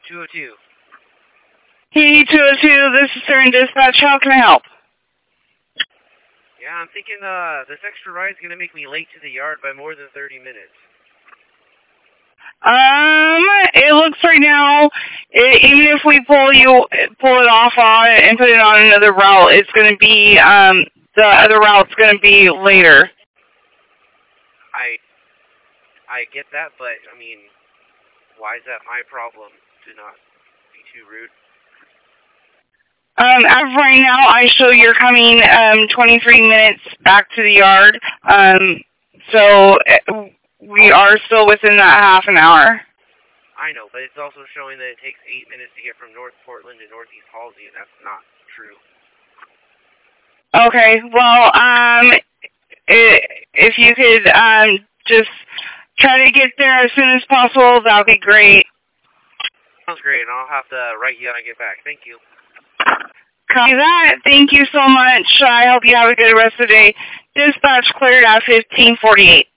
202. Hey, 202, this is Stern Dispatch. How can I help? Yeah, I'm thinking this extra ride's gonna make me late to the yard by more than 30 minutes. It looks right now, even if we pull it off on it and put it on another route, it's going to be, the other route's going to be later. I get that, but, I mean, why is that my problem to not be too rude? As of right now, I show you're coming, 23 minutes back to the yard, so we are still within that half an hour. I know, but it's also showing that it takes 8 minutes to get from North Portland to Northeast Halsey, and that's not true. Okay, well, if you could, just try to get there as soon as possible, that would be great. Sounds great, and I'll have to write you when I get back. Thank you. Copy that. Thank you so much. I hope you have a good rest of the day. Dispatch cleared at 1548.